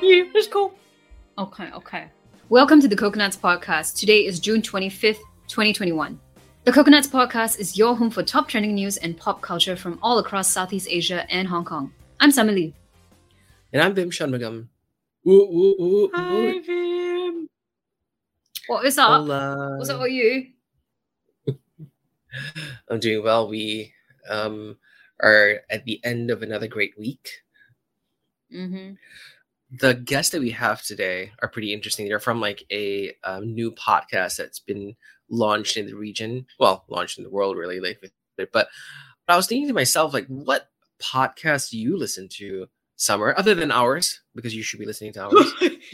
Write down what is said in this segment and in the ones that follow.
Yeah, let's go. Okay. Welcome to the Coconuts Podcast. Today is June 25th, 2021. The Coconuts Podcast is your home for top trending news and pop culture from all across Southeast Asia and Hong Kong. I'm Summer Lee. And I'm Vim Shanmugam. Hi, Vim. What is up? Hola. What's up with you? I'm doing well. We are at the end of another great week. Mm-hmm. The guests that we have today are pretty interesting. They're from like a new podcast that's been launched in the region. Well, launched in the world really late. But I was thinking to myself, like, what podcast do you listen to, Summer, other than ours? Because you should be listening to ours.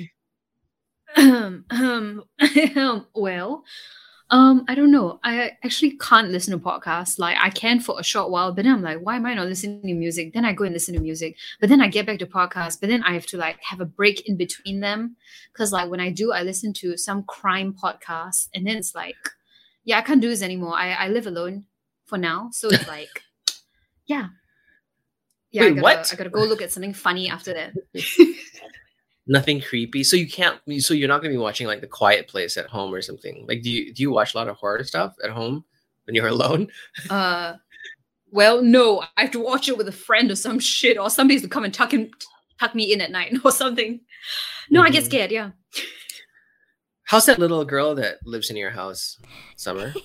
I don't know. I actually can't listen to podcasts. Like, I can for a short while, but then I'm like, why am I not listening to music? Then I go and listen to music, but then I get back to podcasts, but then I have to like have a break in between them. Because like when I do, I listen to some crime podcast, and then it's like, yeah, I can't do this anymore. I live alone for now. So it's like, yeah. Wait, I what? gotta go look at something funny after that. Nothing creepy. So you can't. So you're not going to be watching like The Quiet Place at home or something. Like, do you watch a lot of horror stuff at home when you're alone? Well, no. I have to watch it with a friend or some shit, or somebody has to come and tuck me in at night or something. No, I get scared. Yeah. How's that little girl that lives in your house, Summer?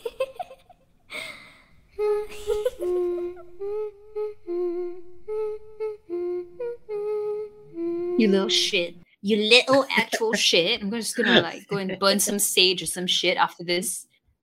You little shit. You little actual shit. I'm just gonna like go and burn some sage or some shit after this.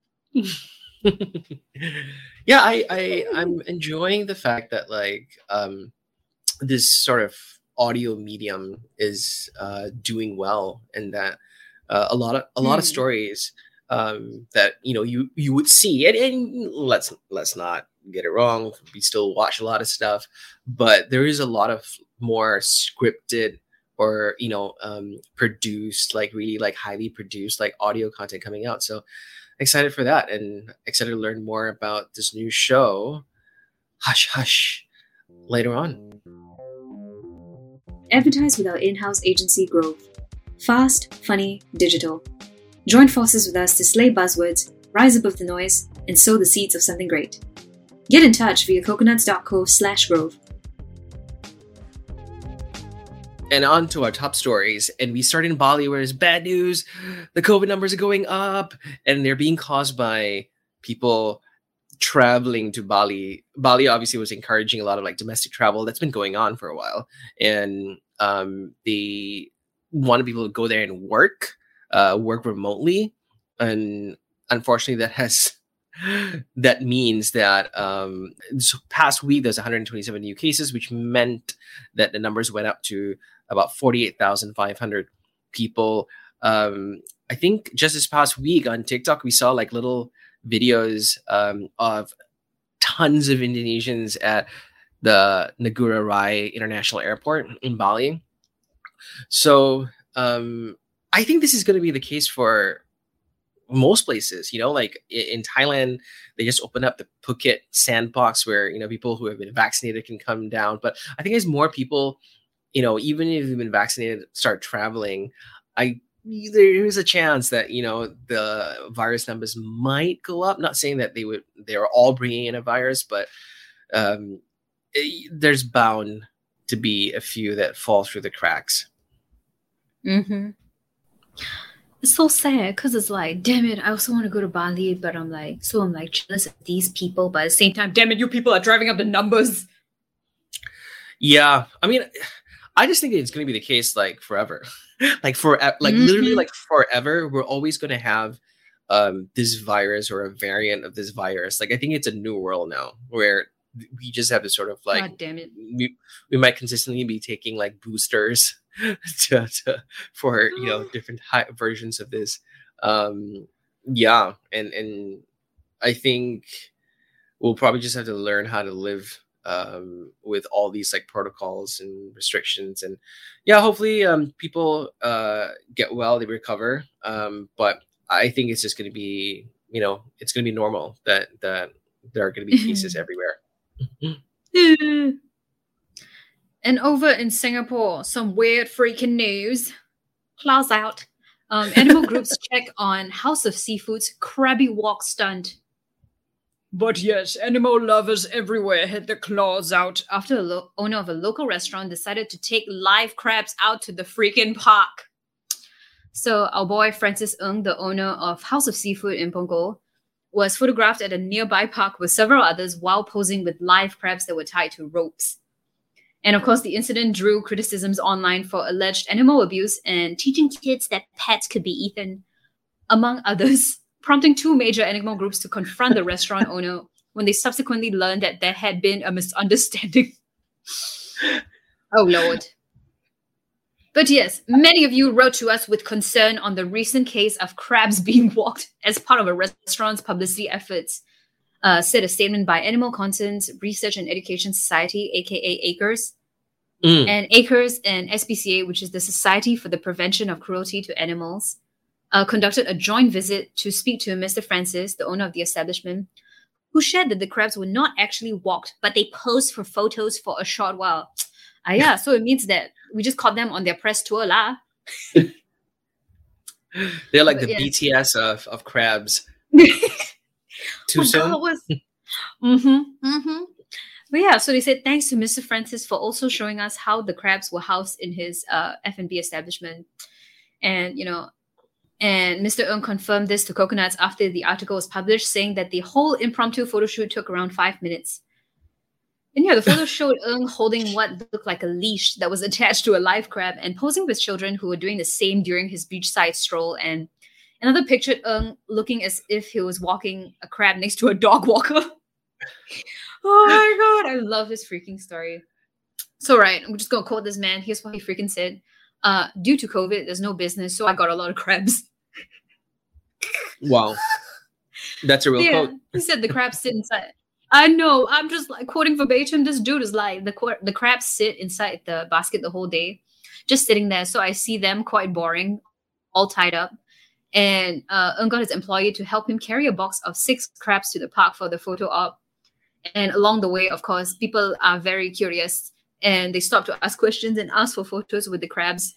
Yeah, I'm enjoying the fact that like this sort of audio medium is doing well, and that a lot of stories that you would see, and let's not get it wrong, we still watch a lot of stuff, but there is a lot of more scripted or produced, like really like highly produced like audio content coming out. So excited for that, and excited to learn more about this new show, Hush Hush, later on. Advertise with our in-house agency Grove. Fast, funny, digital. Join forces with us to slay buzzwords, rise above the noise, and sow the seeds of something great. Get in touch via coconuts.co/Grove. And on to our top stories. And we start in Bali, where it's bad news. The COVID numbers are going up, and they're being caused by people traveling to Bali. Bali obviously was encouraging a lot of like domestic travel. That's been going on for a while. And they wanted people to go there and work remotely. And unfortunately, that means that this past week there's 127 new cases, which meant that the numbers went up to about 48,500 people. I think just this past week on TikTok, we saw like little videos of tons of Indonesians at the Ngurah Rai International Airport in Bali. So I think this is going to be the case for most places. Like in Thailand, they just opened up the Phuket sandbox where people who have been vaccinated can come down. But I think as more people, even if you've been vaccinated, start traveling, there is a chance that the virus numbers might go up. Not saying that they are all bringing in a virus, but there's bound to be a few that fall through the cracks. Mm-hmm. It's so sad because it's like, damn it, I also want to go to Bali, but I'm jealous of these people, but at the same time, damn it, you people are driving up the numbers. Yeah, I mean, I just think it's going to be the case like forever, literally like forever. We're always going to have this virus or a variant of this virus. Like I think it's a new world now where we just have to sort of like, God damn it, we might consistently be taking like boosters for different versions of this. And I think we'll probably just have to learn how to live with all these like protocols and restrictions, and hopefully people get well, they recover, but I think it's just going to be it's going to be normal that there are going to be cases everywhere. And over in Singapore, some weird freaking news. Claws out. Animal groups check on House of Seafood's Krabby Walk stunt. But yes, animal lovers everywhere had their claws out after the owner of a local restaurant decided to take live crabs out to the freaking park. So our boy Francis Ng, the owner of House of Seafood in Punggol, was photographed at a nearby park with several others while posing with live crabs that were tied to ropes. And of course, the incident drew criticisms online for alleged animal abuse and teaching kids that pets could be eaten, among others, prompting two major animal groups to confront the restaurant owner when they subsequently learned that there had been a misunderstanding. Oh, Lord. But yes, many of you wrote to us with concern on the recent case of crabs being walked as part of a restaurant's publicity efforts, said a statement by Animal Concerns Research and Education Society, aka ACRES. And ACRES and SPCA, which is the Society for the Prevention of Cruelty to Animals, conducted a joint visit to speak to Mr. Francis, the owner of the establishment, who shared that the crabs were not actually walked, but they posed for photos for a short while. Yeah, so it means that we just caught them on their press tour lah. They're like the BTS of crabs. Too soon? But yeah, so they said thanks to Mr. Francis for also showing us how the crabs were housed in his F&B establishment. And, and Mr. Ng confirmed this to Coconuts after the article was published, saying that the whole impromptu photo shoot took around 5 minutes. And yeah, the photo showed Ng holding what looked like a leash that was attached to a live crab and posing with children who were doing the same during his beachside stroll. And another pictured Ng looking as if he was walking a crab next to a dog walker. Oh my God, I love this freaking story. So right, I'm just going to quote this man. Here's what he freaking said. Due to COVID, there's no business, so I got a lot of crabs. Wow. That's a real quote. He said the crabs sit inside. I know. I'm just like quoting verbatim. This dude is like, the crabs sit inside the basket the whole day, just sitting there. So I see them quite boring, all tied up. And Ng got his employee to help him carry a box of 6 crabs to the park for the photo op. And along the way, of course, people are very curious and they stop to ask questions and ask for photos with the crabs.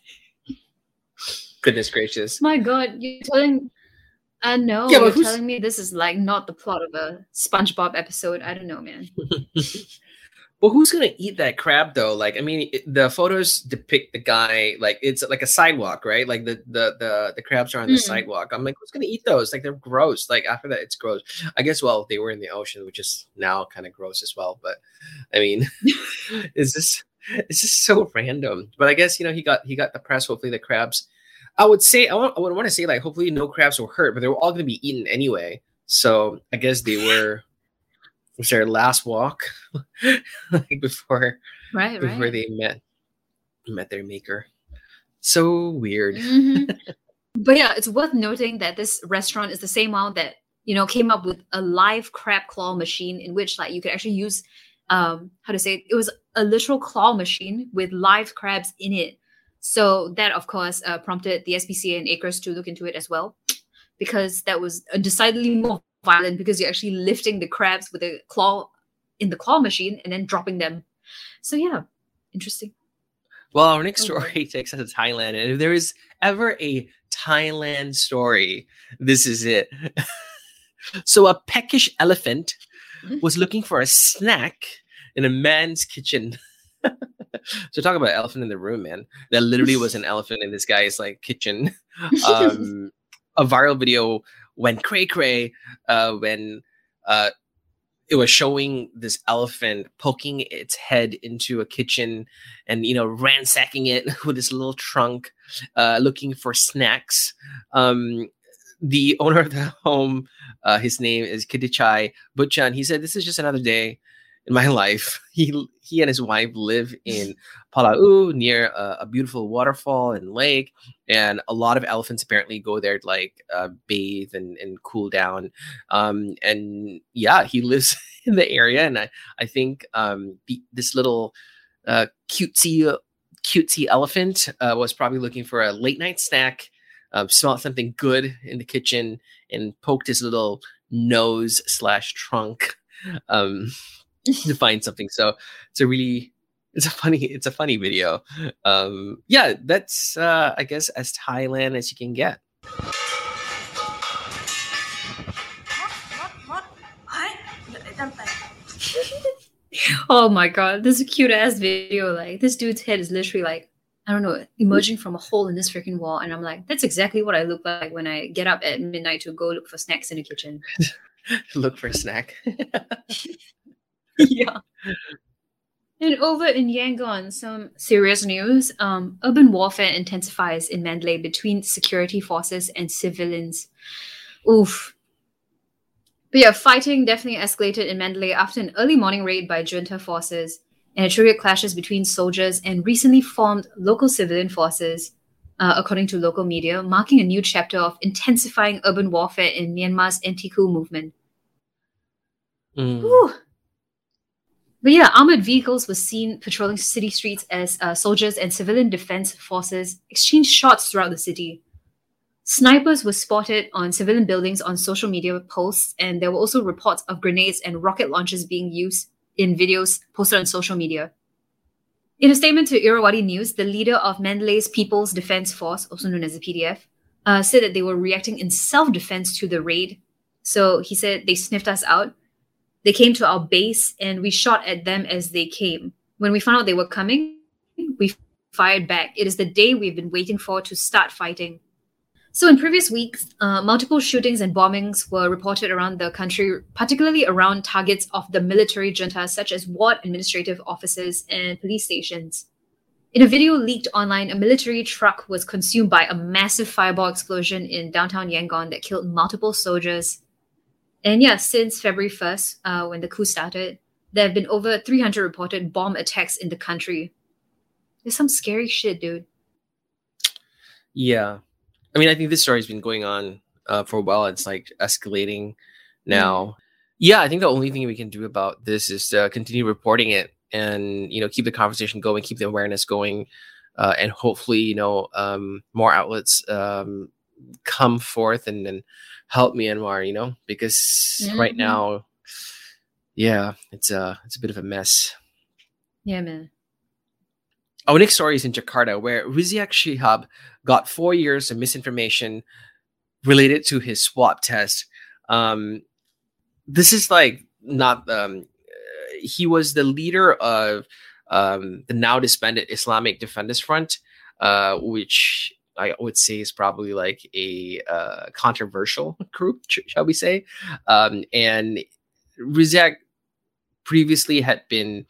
Goodness gracious. My God, you're telling... I know. Yeah, you're telling me this is like not the plot of a SpongeBob episode. I don't know, man. Well, who's gonna eat that crab though? Like, I mean, the photos depict the guy like it's like a sidewalk, right? Like the crabs are on the sidewalk. I'm like, who's gonna eat those? Like, they're gross. Like after that, it's gross. I guess they were in the ocean, which is now kind of gross as well. But I mean, it's just so random. But I guess he got the press. Hopefully, the crabs. I would want to say like hopefully no crabs were hurt, but they were all going to be eaten anyway. So I guess they were. Was their last walk like before they met their maker. So weird. But yeah, it's worth noting that this restaurant is the same one that came up with a live crab claw machine in which like you could actually use it was a literal claw machine with live crabs in it. So that of course prompted the SPCA and ACRES to look into it as well, because that was decidedly more violent, because you're actually lifting the crabs with a claw in the claw machine and then dropping them. So yeah, interesting. Well, our next story takes us to Thailand, and if there is ever a Thailand story, this is it. So a peckish elephant was looking for a snack in a man's kitchen. So talk about elephant in the room, man. There literally was an elephant in this guy's like kitchen. A viral video went cray-cray when it was showing this elephant poking its head into a kitchen and, ransacking it with this little trunk, looking for snacks. The owner of the home, his name is Kidichai Butchan. He said, "This is just another day in my life." He and his wife live in Palau near a beautiful waterfall and lake, and a lot of elephants apparently go there to like bathe and cool down. And yeah, he lives in the area, and I think this little cutesy elephant was probably looking for a late night snack, smelled something good in the kitchen, and poked his little nose / trunk to find something. So it's a really It's a funny video. Yeah, that's I guess as Thailand as you can get. Oh my god, this is a cute ass video. Like this dude's head is literally like, I don't know, emerging from a hole in this freaking wall. And I'm like, that's exactly what I look like when I get up at midnight to go look for snacks in the kitchen. Look for a snack. Yeah. And over in Yangon, some serious news. Urban warfare intensifies in Mandalay between security forces and civilians. Oof. But yeah, fighting definitely escalated in Mandalay after an early morning raid by junta forces, and it triggered clashes between soldiers and recently formed local civilian forces, according to local media, marking a new chapter of intensifying urban warfare in Myanmar's anti-coup movement. Whew. But yeah, armored vehicles were seen patrolling city streets as soldiers and civilian defense forces exchanged shots throughout the city. Snipers were spotted on civilian buildings on social media posts, and there were also reports of grenades and rocket launchers being used in videos posted on social media. In a statement to Irrawaddy News, the leader of Mandalay's People's Defense Force, also known as the PDF, said that they were reacting in self-defense to the raid. So he said they sniffed us out. They came to our base and we shot at them as they came. When we found out they were coming, we fired back. It is the day we've been waiting for to start fighting. So in previous weeks, multiple shootings and bombings were reported around the country, particularly around targets of the military junta, such as ward administrative offices and police stations. In a video leaked online, a military truck was consumed by a massive fireball explosion in downtown Yangon that killed multiple soldiers. And yeah, since February 1st, when the coup started, there have been over 300 reported bomb attacks in the country. There's some scary shit, dude. Yeah. I mean, I think this story's been going on for a while. It's like escalating now. Yeah, I think the only thing we can do about this is continue reporting it and, keep the conversation going, keep the awareness going, and hopefully, more outlets come forth and help Myanmar, because right now, yeah, it's a bit of a mess. Yeah, man. Our next story is in Jakarta, where Rizik Shihab got 4 years of misinformation related to his swab test. This is like not. He was the leader of the now disbanded Islamic Defenders Front, which I would say is probably like a controversial group, shall we say? And Rizik previously had been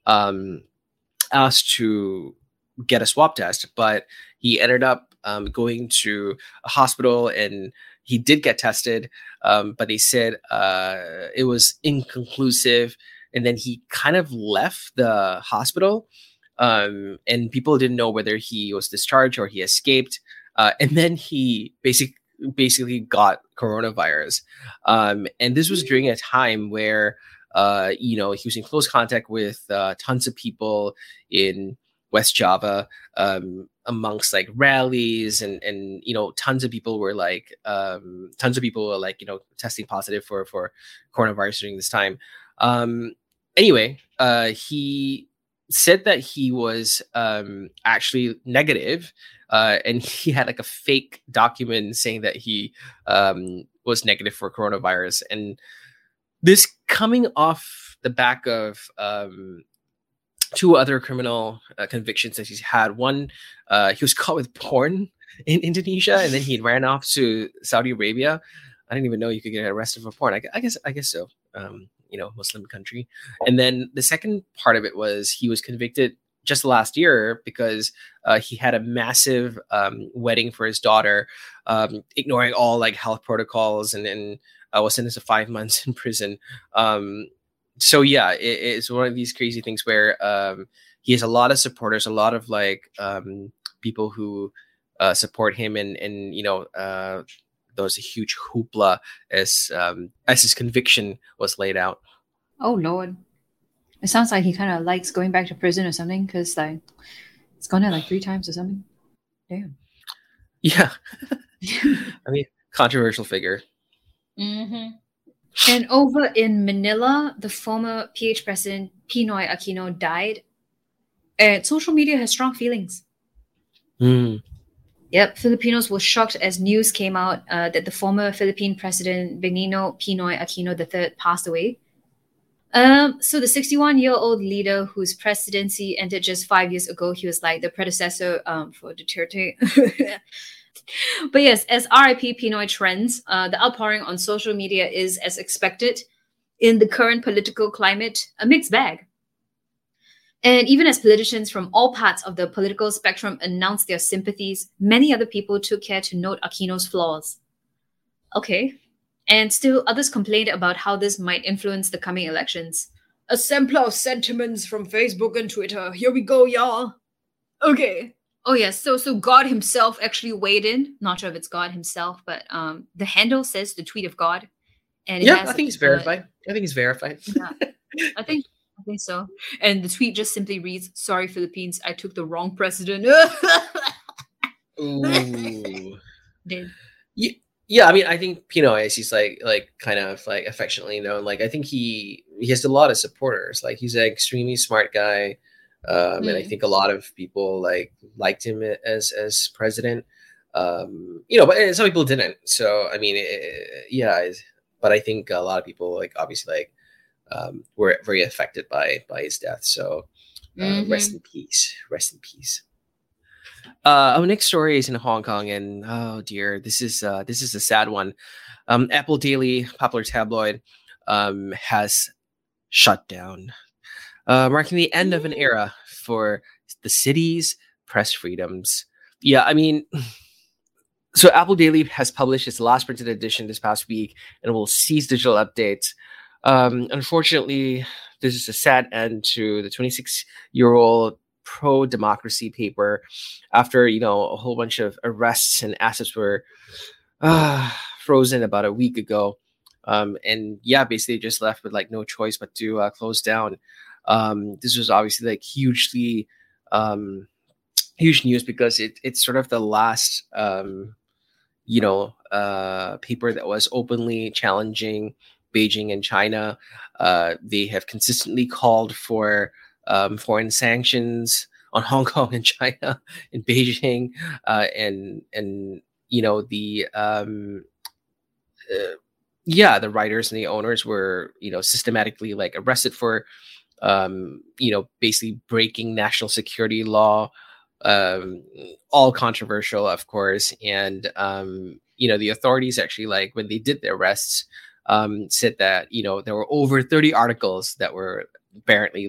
asked to get a swab test, but he ended up going to a hospital and he did get tested, but they said it was inconclusive. And then he kind of left the hospital, and people didn't know whether he was discharged or he escaped. And then he basically got coronavirus. And this was during a time where he was in close contact with tons of people in West Java, amongst like rallies and tons of people were testing positive for coronavirus during this time. Anyway, he said that he was actually negative, and he had like a fake document saying that he was negative for coronavirus. And this coming off the back of two other criminal convictions that he's had. One, he was caught with porn in Indonesia, and then he ran off to Saudi Arabia. I didn't even know you could get arrested for porn. I guess so. Muslim country. And then the second part of it was he was convicted just last year because he had a massive wedding for his daughter, ignoring all like health protocols, and was sentenced to 5 months in prison. So yeah, it's one of these crazy things where he has a lot of supporters, a lot of like people who support him, and there was a huge hoopla as his conviction was laid out. Oh Lord, it sounds like he kind of likes going back to prison or something, because like it's gone there like 3 times or something. Damn. Yeah, I mean, controversial figure. Mm-hmm. And over in Manila, the former PH president Pinoy Aquino died. And social media has strong feelings. Mm. Yep, Filipinos were shocked as news came out that the former Philippine president Benigno Pinoy Aquino III passed away. So the 61-year-old leader whose presidency ended just 5 years ago, he was like the predecessor for Duterte. But yes, as RIP Pinoy trends, the outpouring on social media is, as expected, in the current political climate, a mixed bag. And even as politicians from all parts of the political spectrum announced their sympathies, many other people took care to note Aquino's flaws. Okay. And still, others complained about how this might influence the coming elections. A sampler of sentiments from Facebook and Twitter. Here we go, y'all. Okay. Oh, yes. So God himself actually weighed in. Not sure if it's God himself, but the handle says the tweet of God. And Yeah, I think it's verified. Yeah, I think so. And the tweet just simply reads, "Sorry, Philippines, I took the wrong president." Ooh. Did. Yeah, I mean, I think Pinoy is he's like kind of like affectionately known. Like I think he has a lot of supporters. Like he's an extremely smart guy, and I think a lot of people liked him as president. But some people didn't. So I mean, but I think a lot of people obviously were very affected by his death. So rest in peace. Rest in peace. Our next story is in Hong Kong, and oh dear, this is a sad one. Apple Daily, popular tabloid, has shut down, marking the end of an era for the city's press freedoms. Yeah, I mean, so Apple Daily has published its last printed edition this past week, and will cease digital updates. Unfortunately, this is a sad end to the 26-year-old pro-democracy paper after a whole bunch of arrests and assets were frozen about a week ago, and basically just left with no choice but to close down. This was obviously hugely huge news because it's sort of the last paper that was openly challenging Beijing and China. They have consistently called for foreign sanctions on Hong Kong and China and Beijing, and the writers and the owners were systematically arrested for basically breaking national security law, all controversial, of course. And the authorities actually when they did the arrests said that there were over 30 articles that were apparently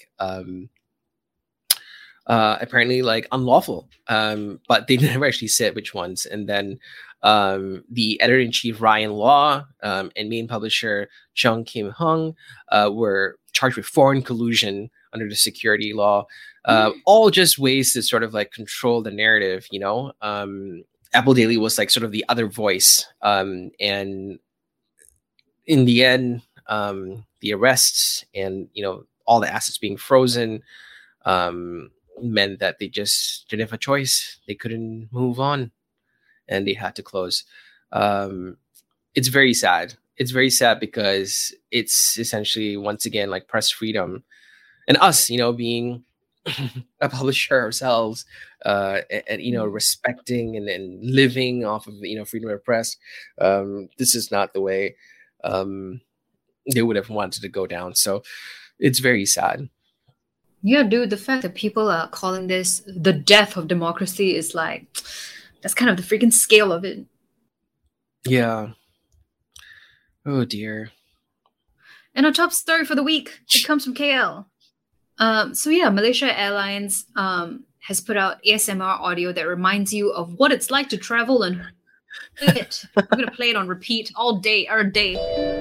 unlawful, but they never actually said which ones. And then the editor-in-chief Ryan Law and main publisher Chung Kim Hung were charged with foreign collusion under the security law, all just ways to sort of control the narrative. Apple Daily was sort of the other voice, and in the end, the arrests and all the assets being frozen meant that they just didn't have a choice. They couldn't move on, and they had to close. It's very sad. It's very sad because it's essentially, once again, press freedom, and us, being a publisher ourselves, and respecting and living off of freedom of press. This is not the way they would have wanted to go down. So it's very sad. Yeah, dude, the fact that people are calling this the death of democracy is that's kind of the freaking scale of it. Yeah. Oh dear. And our top story for the week, it comes from KL. Malaysia Airlines has put out ASMR audio that reminds you of what it's like to travel and it. I'm going to play it on repeat all day, every day.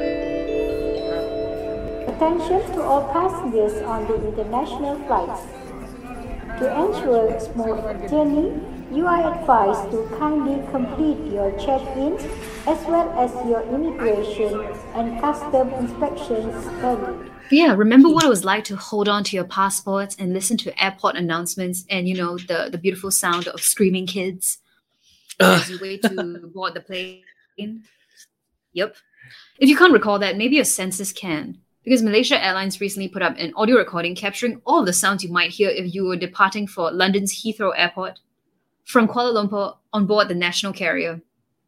Attention to all passengers on the international flights. To ensure a smooth journey, you are advised to kindly complete your check-in as well as your immigration and custom inspections early. Yeah, remember what it was like to hold on to your passports and listen to airport announcements and, the beautiful sound of screaming kids as you wait to board the plane? Yep. If you can't recall that, maybe your senses can. Because Malaysia Airlines recently put up an audio recording capturing all of the sounds you might hear if you were departing for London's Heathrow Airport from Kuala Lumpur on board the national carrier.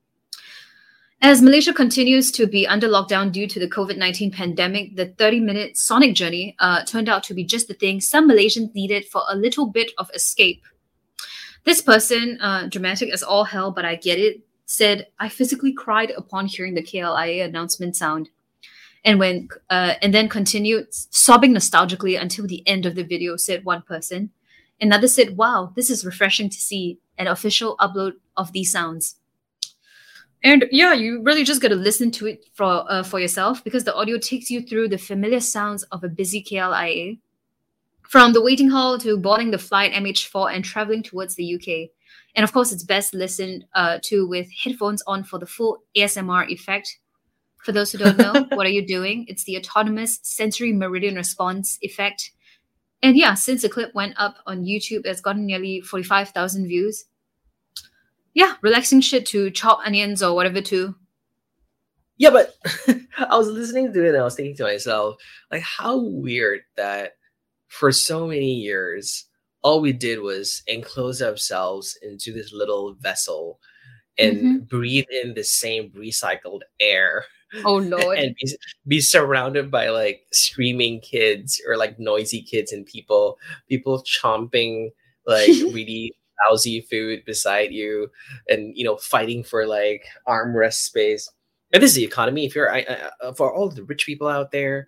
As Malaysia continues to be under lockdown due to the COVID-19 pandemic, the 30-minute sonic journey turned out to be just the thing some Malaysians needed for a little bit of escape. This person, dramatic as all hell, but I get it, said, "I physically cried upon hearing the KLIA announcement sound." And then continued sobbing nostalgically until the end of the video, said one person. Another said, "Wow, this is refreshing to see an official upload of these sounds." And yeah, you really just got to listen to it for yourself, because the audio takes you through the familiar sounds of a busy KLIA, from the waiting hall to boarding the flight MH4 and traveling towards the UK. And of course, it's best listened to with headphones on for the full ASMR effect. For those who don't know, what are you doing? It's the autonomous sensory meridian response effect. And yeah, since the clip went up on YouTube, it's gotten nearly 45,000 views. Yeah, relaxing shit to chop onions or whatever too. Yeah, but I was listening to it and I was thinking to myself, like, how weird that for so many years, all we did was enclose ourselves into this little vessel and breathe in the same recycled air. Oh, Lord. And be surrounded by like screaming kids or like noisy kids and people chomping like really lousy food beside you, and fighting for like armrest space. And this is the economy. If you're for all the rich people out there,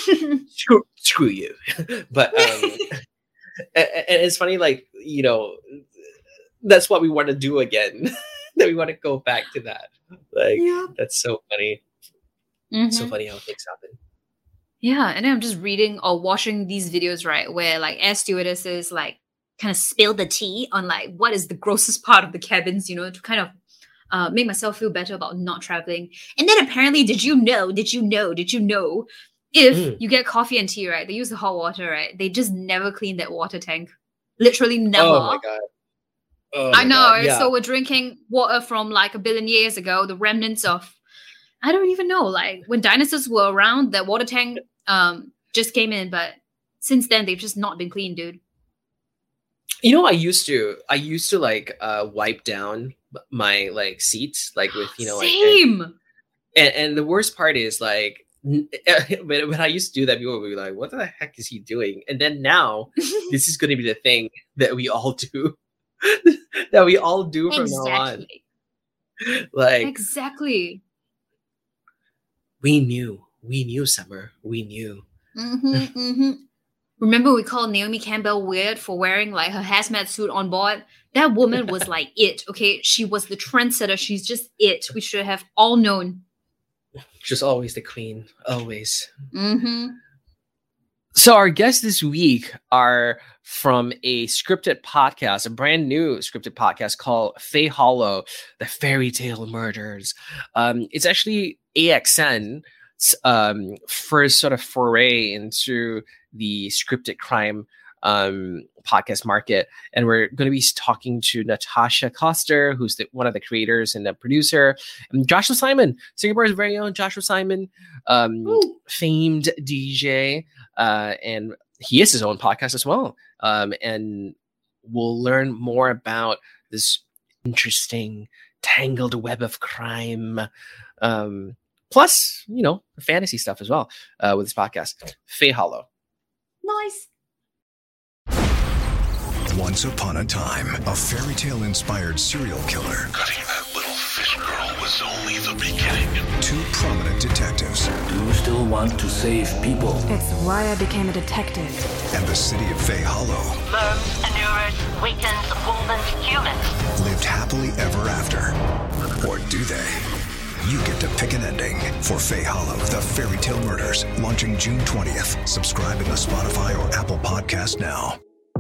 screw you. But and it's funny, like that's what we want to do again. That we want to go back to that. Like that's so funny. So funny how things happen. Yeah, and then I'm just reading or watching these videos, right, where like air stewardesses like kind of spill the tea on like what is the grossest part of the cabins, to kind of make myself feel better about not traveling. And then apparently, did you know, if you get coffee and tea, right, they use the hot water, right, they just never clean that water tank. Literally never. Oh my God. I know. Yeah. So we're drinking water from like 1 billion years ago, the remnants of, I don't even know, like when dinosaurs were around, that water tank just came in, but since then they've just not been clean, dude. I used to like wipe down my like seats, like with Same. Like and the worst part is like when I used to do that, people would be like, "What the heck is he doing?" And then now this is going to be the thing that we all do. That we all do from now on. Like exactly. We knew, Summer. We knew. Remember, we called Naomi Campbell weird for wearing like her hazmat suit on board. That woman was like it. Okay, she was the trendsetter. She's just it. We should have all known. She's always the queen. Always. So our guests this week are from a scripted podcast, a brand new scripted podcast called Faye Hollow, The Fairy Tale Murders. It's actually AXN's first sort of foray into the scripted crime podcast market. And we're going to be talking to Natasha Coster, who's one of the creators and the producer, and Joshua Simon, Singapore's very own Joshua Simon, famed DJ, and he has his own podcast as well. And we'll learn more about this interesting tangled web of crime, plus, fantasy stuff as well with this podcast. Faye Hollow. Nice. Once upon a time, a fairy tale inspired serial killer. Cutting that little fish girl was only the beginning. Two prominent detectives. Do you still want to save people? It's why I became a detective. And the city of Faye Hollow. Learns, inures, weakens, wombens, humans. Lived happily ever after. Or do they? You get to pick an ending for Faye Hollow, The Fairy Tale Murders, launching June 20th. Subscribe in the Spotify or Apple Podcast now.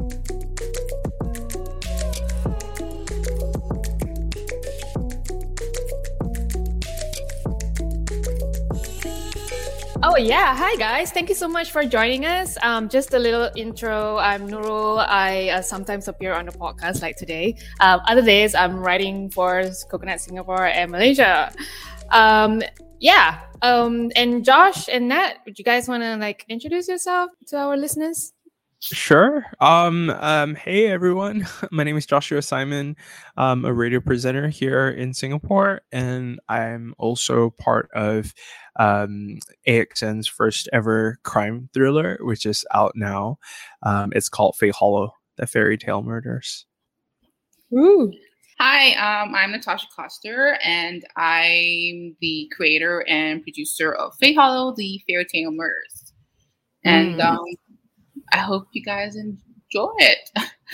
Oh yeah, hi guys. Thank you so much for joining us. Just a little intro. I'm Nurul. I sometimes appear on the podcast like today. Other days, I'm writing for Coconut Singapore and Malaysia. And Josh and Nat, would you guys want to like introduce yourself to our listeners? Sure. Hey everyone. My name is Joshua Simon. I'm a radio presenter here in Singapore, and I'm also part of AXN's first ever crime thriller, which is out now. It's called Faye Hollow: The Fairy Tale Murders. Ooh. Hi, I'm Natasha Koster, and I'm the creator and producer of Faye Hollow: The Fairy Tale Murders. And I hope you guys enjoy it.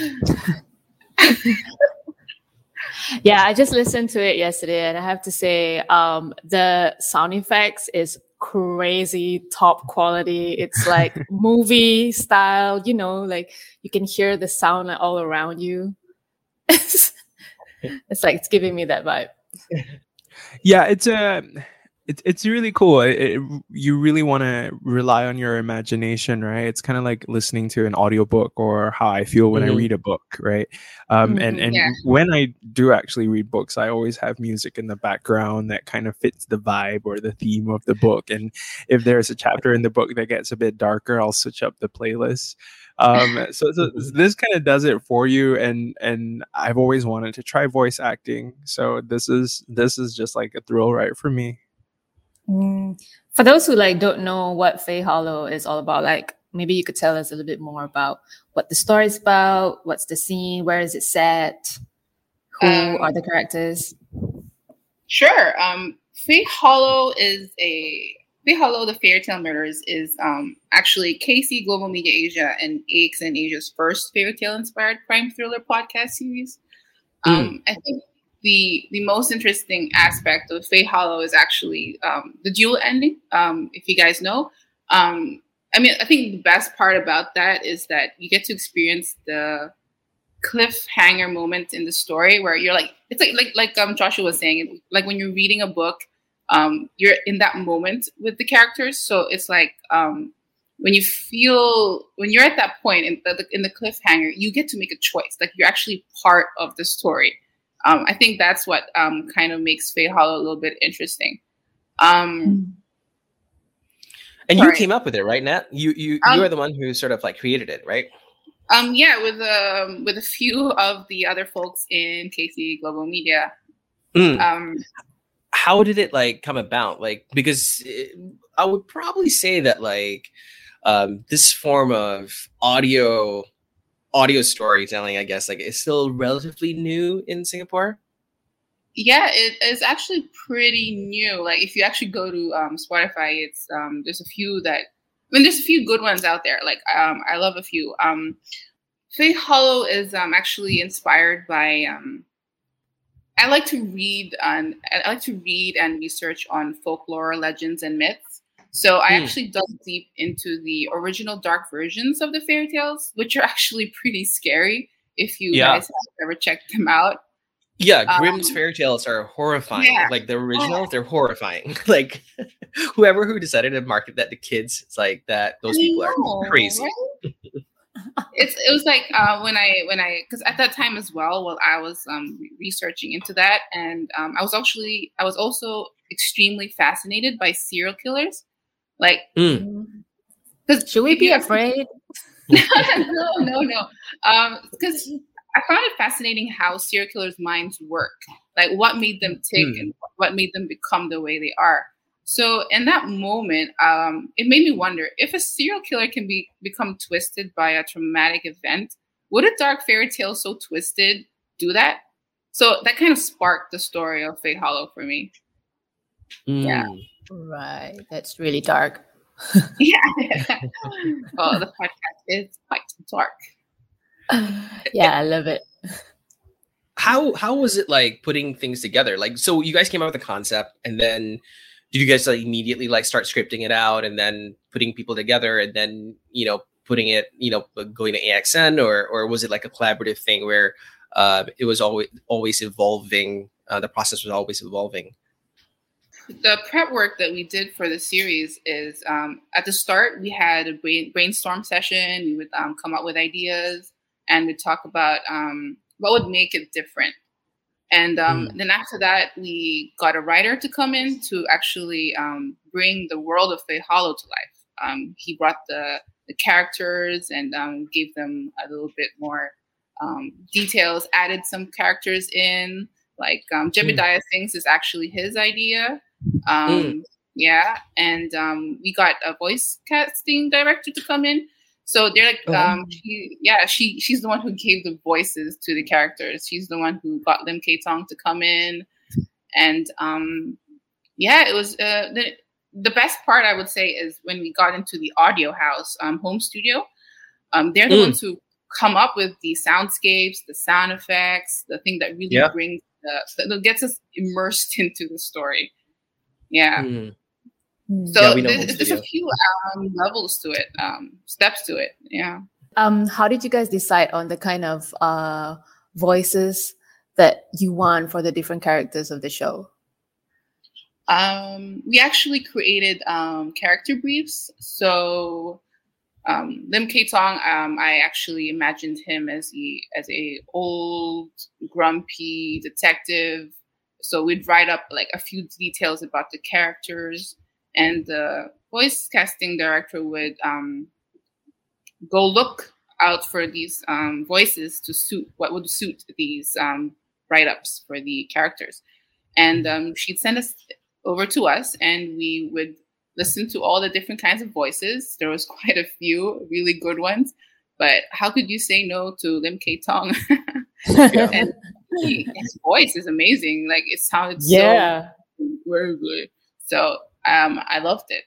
Yeah, I just listened to it yesterday, and I have to say, the sound effects is crazy top quality. It's like movie style, you know, like you can hear the sound like, all around you. It's like it's giving me that vibe. Yeah, it's really cool. You really want to rely on your imagination, right? It's kind of like listening to an audiobook, or how I feel when I read a book, right? And when I do actually read books, I always have music in the background that kind of fits the vibe or the theme of the book. And if there's a chapter in the book that gets a bit darker, I'll switch up the playlist. So this kind of does it for you, and I've always wanted to try voice acting, so this is just like a thrill ride for me. For those who like don't know what Faye Hollow is all about, like maybe you could tell us a little bit more about what the story is about, what's the scene, where is it set, who are the characters? Sure. Faye Hollow: The Fairy Tale Murders is actually KC Global Media Asia and AXN Asia's first fairy tale inspired crime thriller podcast series. I think the most interesting aspect of Faye Hollow is actually the dual ending. If you guys know, I think the best part about that is that you get to experience the cliffhanger moment in the story where you're like, it's like Joshua was saying, like when you're reading a book, you're in that moment with the characters. So it's like when you're at that point in the cliffhanger, you get to make a choice. Like you're actually part of the story. I think that's what kind of makes Faye Hollow a little bit interesting. And you came up with it, right, Nat? You are the one who sort of like created it, right? Yeah, with a few of the other folks in KC Global Media. How did it like come about? Like, because I would probably say that like this form of audio storytelling, I guess, like is still relatively new in Singapore. Yeah, it is actually pretty new. Like if you actually go to Spotify, it's there's a few good ones out there. Like I love a few. Faye Hollow is actually inspired by I like to read and research on folklore, legends, and myths. So I actually dug deep into the original dark versions of the fairy tales, which are actually pretty scary if you guys have ever checked them out. Yeah, Grimm's fairy tales are horrifying. Yeah. Like the originals, they're horrifying. Like who decided to market that to kids, it's like that. Those people are crazy. Right? It was like when I because at that time as well, while I was researching into that, and I was also extremely fascinated by serial killers. Like, should we be afraid? No. Because I found it fascinating how serial killers' minds work, like what made them tick and what made them become the way they are. So in that moment, it made me wonder if a serial killer can become twisted by a traumatic event. Would a dark fairy tale so twisted do that? So that kind of sparked the story of Faye Hollow for me. Yeah. Right. That's really dark. Yeah. Oh, the podcast is quite dark. Yeah, I love it. How was it like putting things together? Like, so you guys came up with a concept, and then did you guys like immediately like start scripting it out and then putting people together and then, putting it, going to AXN, or was it like a collaborative thing where it was always evolving? The process was always evolving. The prep work that we did for the series is at the start, we had a brainstorm session. We would come up with ideas and we'd talk about what would make it different. And then after that, we got a writer to come in to actually bring the world of Faye Hollow to life. He brought the characters and gave them a little bit more details, added some characters in, like Jebediah Sings is actually his idea. Yeah, and we got a voice casting director to come in. So they're like, she's the one who gave the voices to the characters. She's the one who got Lim K Tong to come in, and it was the best part, I would say, is when we got into the audio house home studio. They're the ones who come up with the soundscapes, the sound effects, the thing that really brings that gets us immersed into the story. Yeah. So there's a few levels to it, steps to it. Yeah. How did you guys decide on the kind of voices that you want for the different characters of the show? We actually created character briefs. So Lim K Tong, I actually imagined him as a old, grumpy detective. So we'd write up like a few details about the characters. And the voice casting director would go look out for these voices to suit what would suit these write-ups for the characters. And she'd send us over to us, and we would listen to all the different kinds of voices. There was quite a few really good ones, but how could you say no to Lim K Tong? And his voice is amazing. Like, it sounded so very good. So I loved it.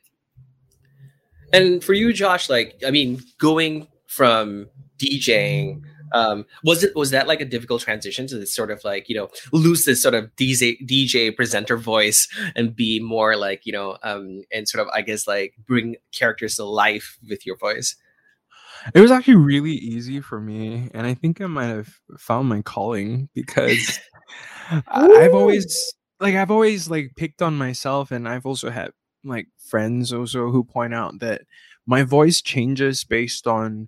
And for you, Josh, like, I mean, going from DJing, was that like a difficult transition to this sort of like, lose this sort of DJ presenter voice and be more like, and sort of, I guess, like bring characters to life with your voice? It was actually really easy for me. And I think I might have found my calling because I've always like picked on myself, and I've also had like friends also who point out that my voice changes based on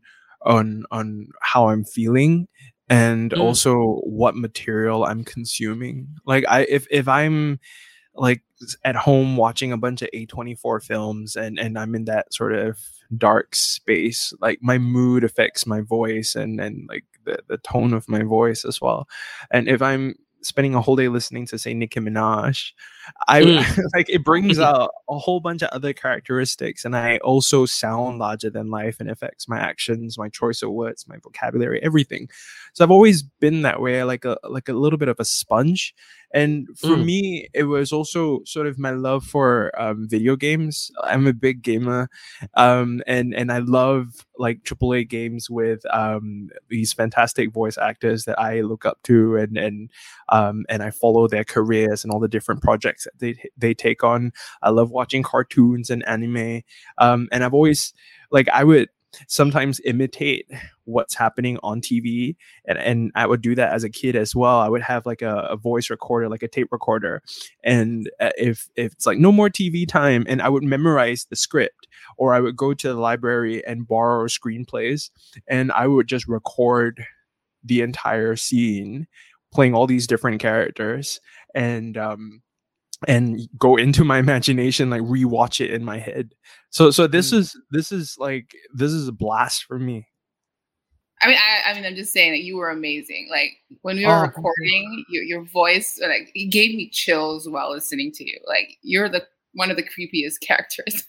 how I'm feeling and also what material I'm consuming. Like if I'm like at home watching a bunch of A24 films and I'm in that sort of dark space, like my mood affects my voice and like the tone of my voice as well. And if I'm spending a whole day listening to, say, Nicki Minaj, like it brings out a whole bunch of other characteristics, and I also sound larger than life and affects my actions, my choice of words, my vocabulary, everything. So I've always been that way, like a little bit of a sponge. And for me, it was also sort of my love for video games. I'm a big gamer, and I love like AAA games with these fantastic voice actors that I look up to, and I follow their careers and all the different projects that they take on. I love watching cartoons and anime, and I've always I would sometimes imitate what's happening on TV, and I would do that as a kid as well. I would have like a voice recorder, like a tape recorder, and if it's like no more TV time, and I would memorize the script, or I would go to the library and borrow screenplays, and I would just record the entire scene playing all these different characters, and go into my imagination, like rewatch it in my head. So this is a blast for me. I mean, I'm just saying that you were amazing. Like when we were recording, your voice, like it gave me chills while listening to you. Like you're one of the creepiest characters.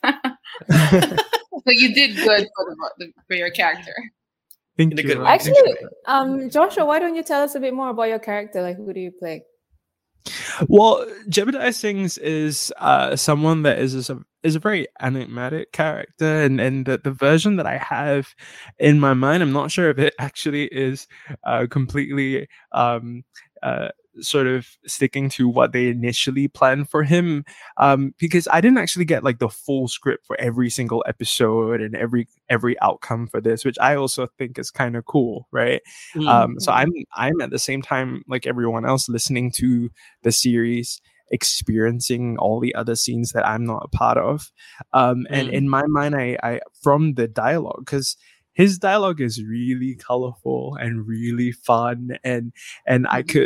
So you did good for your character. Thank you. Actually, Joshua, why don't you tell us a bit more about your character? Like, who do you play? Well, Jebediah Sings is someone that is a very enigmatic character, and the version that I have in my mind, I'm not sure if it actually is completely sort of sticking to what they initially planned for him, because I didn't actually get like the full script for every single episode and every outcome for this, which I also think is kind of cool, right? So I'm at the same time, like everyone else, listening to the series, experiencing all the other scenes that I'm not a part of, and in my mind, I from the dialogue, because his dialogue is really colorful and really fun, and I could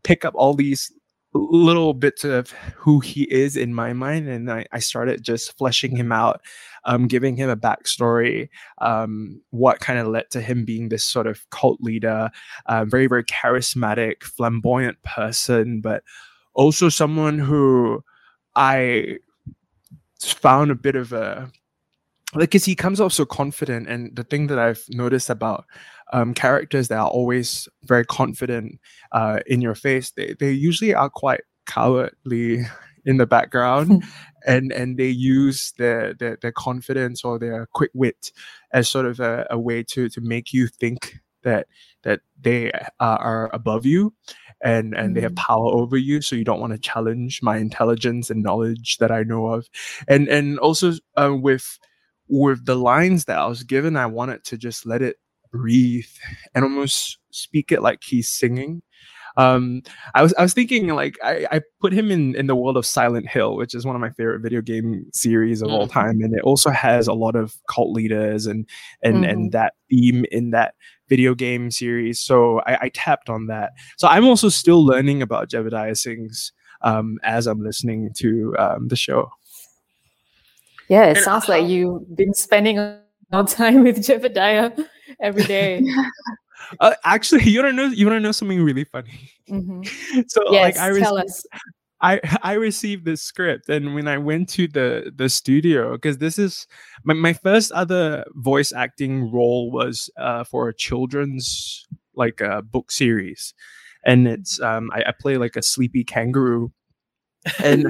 pick up all these little bits of who he is in my mind, and I started just fleshing him out, giving him a backstory, what kind of led to him being this sort of cult leader, very, very charismatic, flamboyant person, but also someone who I found a bit of a, like, because he comes off so confident, and the thing that I've noticed about characters that are always very confident in your face, they usually are quite cowardly in the background, and they use their confidence or their quick wit as sort of a way to make you think that they are above you, and they have power over you, so you don't want to challenge my intelligence and knowledge that I know of. And also with the lines that I was given, I wanted to just let it breathe and almost speak it like he's singing. I was thinking, like, I put him in the world of Silent Hill, which is one of my favorite video game series of all time, and it also has a lot of cult leaders and that theme in that video game series. So I tapped on that. So I'm also still learning about Jebediah Sings as I'm listening to the show. Yeah, it sounds like you've been spending a lot of time with Jebediah every day. Actually, you want to know something really funny? So, yes, like, tell us. I received this script, and when I went to the studio, because this is my first other voice acting role was for a children's book series, and it's I play like a sleepy kangaroo, and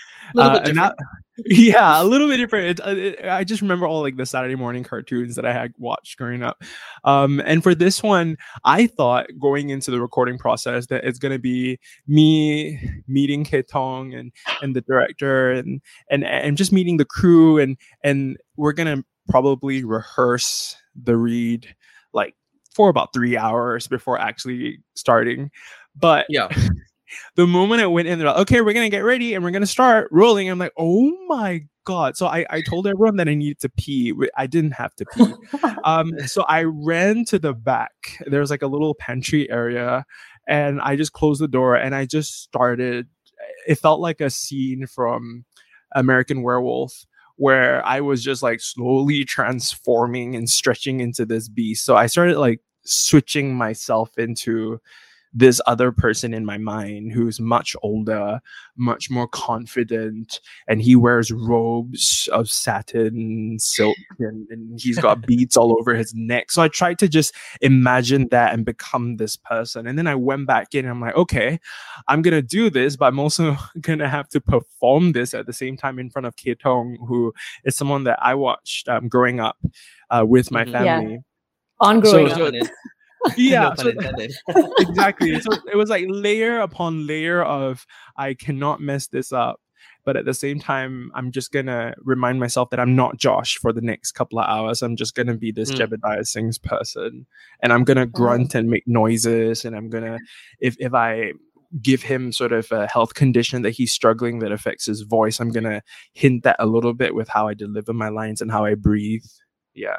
a little bit different. I just remember all like the Saturday morning cartoons that I had watched growing up. And for this one, I thought going into the recording process that it's going to be me meeting Ketong and the director and just meeting the crew, and we're going to probably rehearse the read like for about 3 hours before actually starting. But yeah. The moment I went in, they're like, okay, we're going to get ready and we're going to start rolling. I'm like, oh my God. So I told everyone that I needed to pee. I didn't have to pee. So I ran to the back. There's like a little pantry area, and I just closed the door and I just started. It felt like a scene from American Werewolf, where I was just like slowly transforming and stretching into this beast. So I started like switching myself into this other person in my mind who's much older, much more confident, and he wears robes of satin silk, and he's got beads all over his neck. So I tried to just imagine that and become this person. And then I went back in and I'm like, okay, I'm going to do this, but I'm also going to have to perform this at the same time in front of Ketong, who is someone that I watched growing up with my family. Yeah. On growing up. Yeah, so, exactly. So it was like layer upon layer of I cannot mess this up, but at the same time, I'm just gonna remind myself that I'm not Josh for the next couple of hours. I'm just gonna be this Jebediah Sings person, and I'm gonna grunt and make noises, and I'm gonna if I give him sort of a health condition that he's struggling that affects his voice, I'm gonna hint that a little bit with how I deliver my lines and how I breathe. Yeah.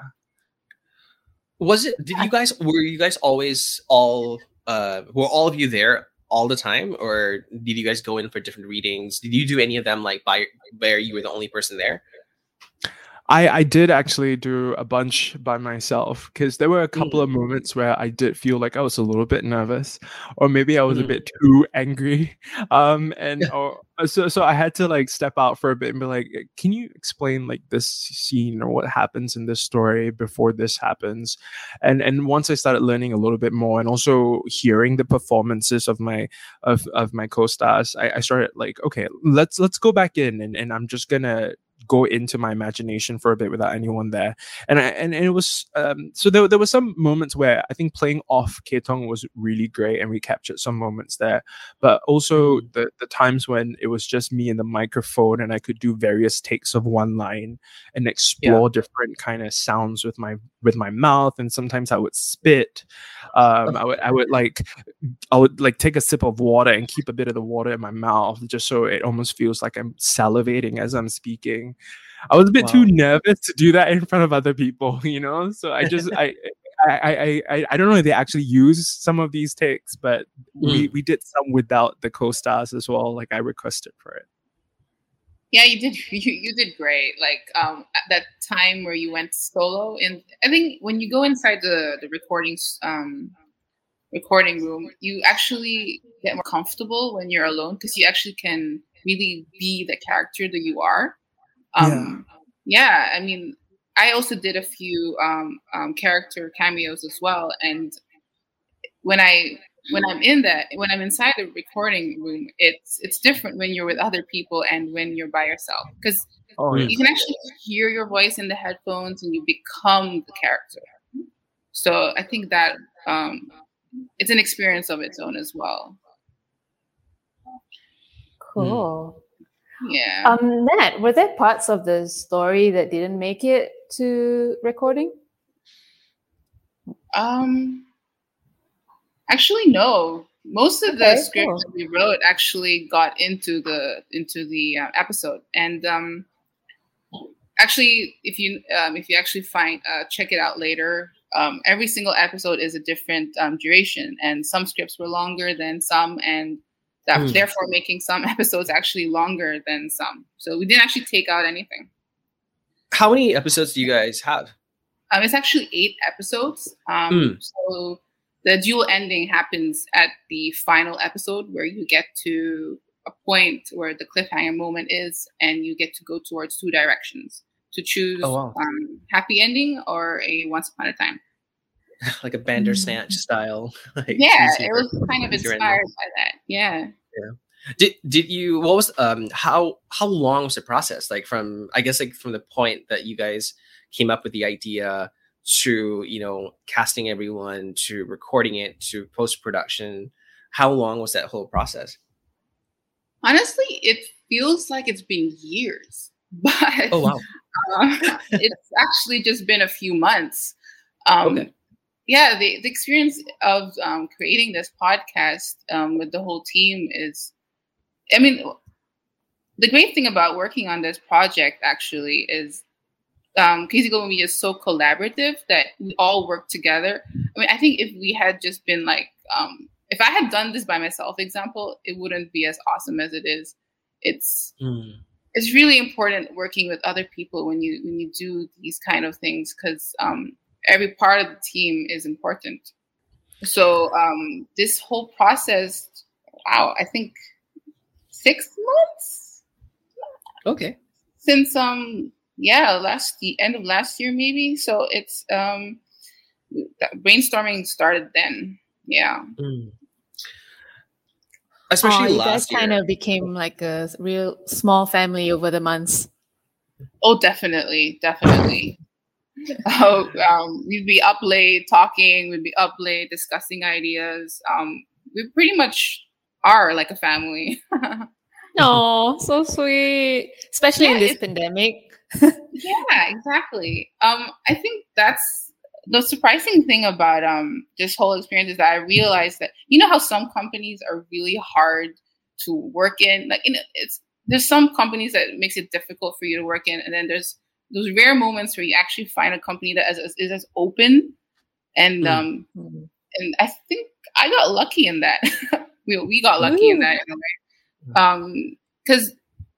Were you guys always were all of you there all the time, or did you guys go in for different readings? Did you do any of them like where you were the only person there? I did actually do a bunch by myself, because there were a couple of moments where I did feel like I was a little bit nervous, or maybe I was a bit too angry. So I had to like step out for a bit and be like, can you explain like this scene or what happens in this story before this happens? And once I started learning a little bit more and also hearing the performances of my co-stars, I started like, okay, let's go back in and I'm just gonna go into my imagination for a bit without anyone there, and it was so there were some moments where I think playing off Ketong was really great, and we captured some moments there, but also the times when it was just me and the microphone, and I could do various takes of one line and explore different kind of sounds with my mouth, and sometimes I would spit. I would take a sip of water and keep a bit of the water in my mouth just so it almost feels like I'm salivating as I'm speaking. I was a bit too nervous to do that in front of other people, you know? So I I don't know if they actually use some of these takes, but we did some without the co-stars as well. Like I requested for it. Yeah, you did. You did great. Like at that time where you went solo, and I think when you go inside the recording room, you actually get more comfortable when you're alone because you actually can really be the character that you are. Yeah, I mean, I also did a few character cameos as well, and when I'm inside the recording room, it's different when you're with other people and when you're by yourself because you can actually hear your voice in the headphones and you become the character. So I think that it's an experience of its own as well. Cool. Yeah. Nat, were there parts of the story that didn't make it to recording? Actually, no. Most of the scripts we wrote actually got into the episode, and actually, if you actually check it out later, every single episode is a different duration, and some scripts were longer than some, and therefore making some episodes actually longer than some. So we didn't actually take out anything. How many episodes do you guys have? It's actually 8 episodes. So the dual ending happens at the final episode where you get to a point where the cliffhanger moment is, and you get to go towards 2 directions to choose happy ending or a Once Upon a Time. Like a Bandersnatch style. Like it was kind of inspired by that. Yeah. Did you? What was how long was the process? Like from the point that you guys came up with the idea to casting everyone to recording it to post-production, how long was that whole process? Honestly, it feels like it's been years, but it's actually just been a few months. Yeah, the experience of creating this podcast with the whole team is, I mean, the great thing about working on this project actually is KC Global Media is so collaborative that we all work together. I mean, I think if we had just been like, if I had done this by myself, example, it wouldn't be as awesome as it is. It's really important working with other people when you do these kind of things because every part of the team is important. So this whole process, I think 6 months. Okay. Since the end of last year maybe. So it's brainstorming started then. Yeah. Especially last year. You guys kind of became like a real small family over the months. Oh, definitely. We'd be up late talking. We'd be up late discussing ideas. We pretty much are like a family. Oh, so sweet. Especially in this pandemic. Yeah, exactly. I think that's the surprising thing about this whole experience is that I realized that how some companies are really hard to work in. Like there's some companies that makes it difficult for you to work in, and then there's those rare moments where you actually find a company that is as open, and and I think I got lucky in that. we got lucky in that in a way, because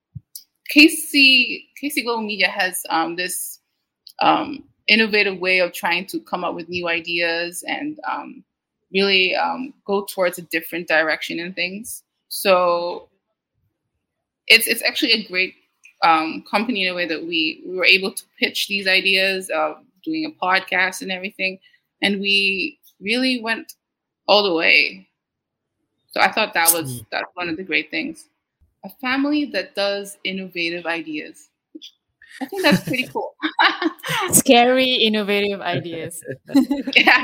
KC Global Media has this innovative way of trying to come up with new ideas and really go towards a different direction in things. So it's actually a great company in a way that we were able to pitch these ideas of doing a podcast and everything, and we really went all the way. So I thought that's one of the great things. A family that does innovative ideas. I think that's pretty cool. Scary, innovative ideas. Yeah.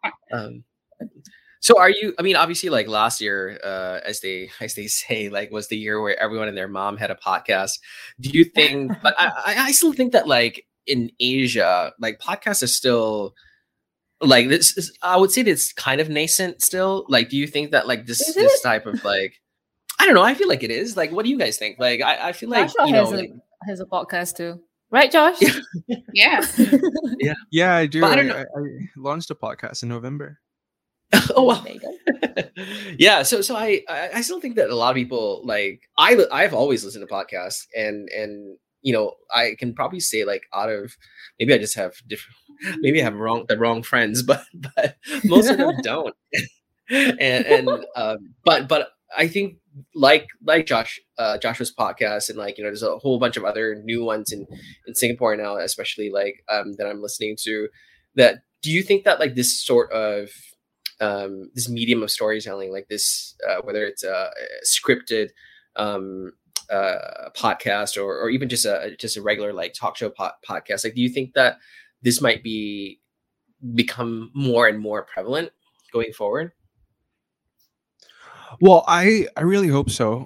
So are you, I mean, obviously like last year, as they say, like was the year where everyone and their mom had a podcast. Do you think, but I still think that like in Asia, like podcasts are still like this, I would say it's kind of nascent still. Like, do you think that like this type of like, I don't know. I feel like it is. Like, what do you guys think? Like, I feel like has a podcast too. Right, Josh? Yeah. Yeah, I do. But I don't I launched a podcast in November. Oh wow. Yeah, so I still think that a lot of people like I've always listened to podcasts, and you know, I can probably say like out of, maybe I just have different, maybe I have the wrong friends, but most of them don't. But I think like Joshua's podcast, and like, you know, there's a whole bunch of other new ones in Singapore now, especially like that I'm listening to. That, do you think that like this sort of this medium of storytelling, like this, whether it's a scripted podcast or even just a regular like talk show podcast, like, do you think that this might become more and more prevalent going forward? Well, I really hope so.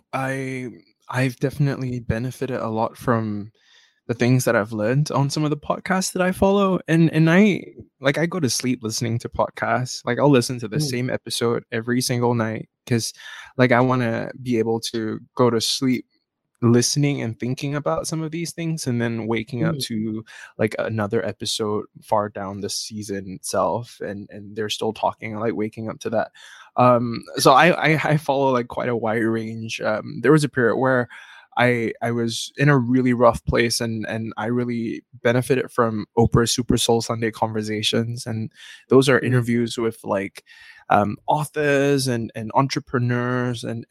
I've definitely benefited a lot from the things that I've learned on some of the podcasts that I follow, and I go to sleep listening to podcasts. Like, I'll listen to the same episode every single night because like I want to be able to go to sleep listening and thinking about some of these things, and then waking up to like another episode far down the season itself, and they're still talking. I like waking up to that. So I follow like quite a wide range. There was a period where I was in a really rough place, and I really benefited from Oprah's Super Soul Sunday Conversations, and those are interviews with like authors and entrepreneurs and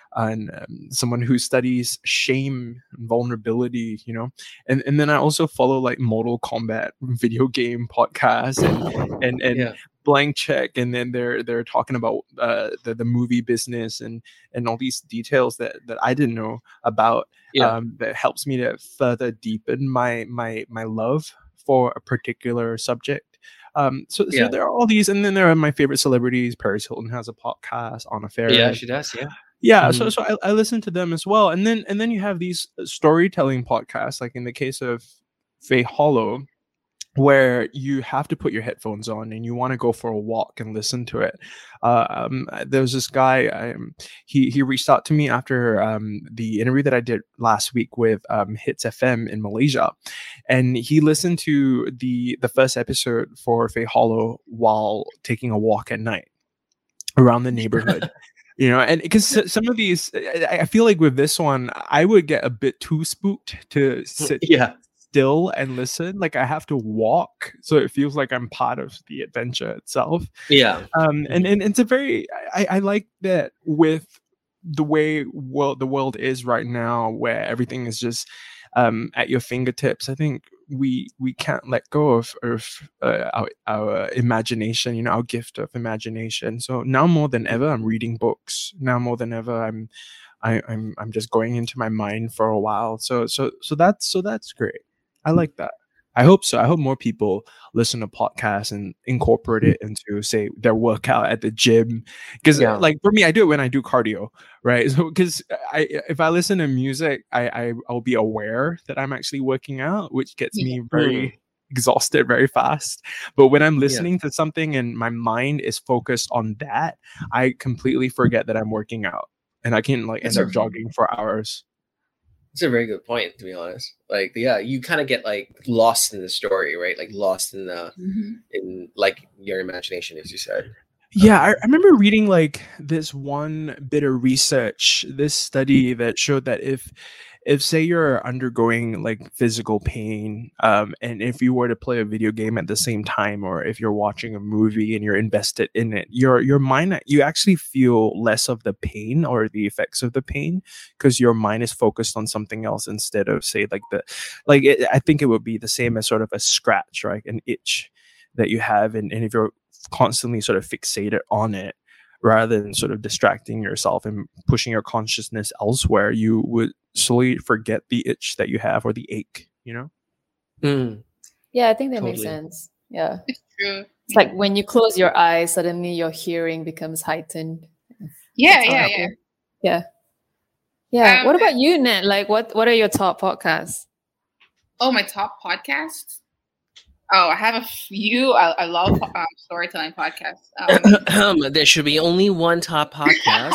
someone who studies shame and vulnerability, you know. And then I also follow like Mortal Kombat video game podcasts and Blank Check, and then they're talking about the movie business and all these details that I didn't know about. That helps me to further deepen my love for a particular subject. So there are all these, and then there are my favorite celebrities. Paris Hilton has a podcast. Anna Faris. Yeah, she does. So I listen to them as well, and then you have these storytelling podcasts, like in the case of Faye Hollow, where you have to put your headphones on and you want to go for a walk and listen to it. There's this guy, he reached out to me after the interview that I did last week with Hits FM in Malaysia, and he listened to the first episode for Faye Hollow while taking a walk at night around the neighborhood. You know, and because some of these, I feel like with this one, I would get a bit too spooked to sit still and listen. Like, I have to walk, so it feels like I'm part of the adventure itself. And it's a very, I like that with the way the world is right now, where everything is just at your fingertips. I think we can't let go of our imagination, you know, our gift of imagination. So now more than ever, I'm reading books. Now more than ever, I'm just going into my mind for a while. So that's great. I like that. I hope so. I hope more people listen to podcasts and incorporate it into, say, their workout at the gym. Because, like, for me, I do it when I do cardio, right? So, because if I listen to music, I'll be aware that I'm actually working out, which gets me very exhausted very fast. But when I'm listening to something and my mind is focused on that, I completely forget that I'm working out, and I can like end up jogging for hours. It's a very good point, to be honest. Like, you kind of get like lost in the story, right? Like lost in the in like your imagination, as you said. Yeah, I remember reading like this one bit of research, this study that showed that if say you're undergoing like physical pain, and if you were to play a video game at the same time, or if you're watching a movie and you're invested in it, your mind, you actually feel less of the pain or the effects of the pain, because your mind is focused on something else instead of, say, I think it would be the same as sort of a scratch, right? An itch that you have, and if you're constantly sort of fixated on it, rather than sort of distracting yourself and pushing your consciousness elsewhere, you would slowly forget the itch that you have, or the ache, you know? Yeah, I think that makes sense. Yeah. It's true. It's like when you close your eyes, suddenly your hearing becomes heightened. Yeah. What about you, Nat? Like, what are your top podcasts? Oh, my top podcasts? Oh, I have a few. I love storytelling podcasts. There should be only one top podcast.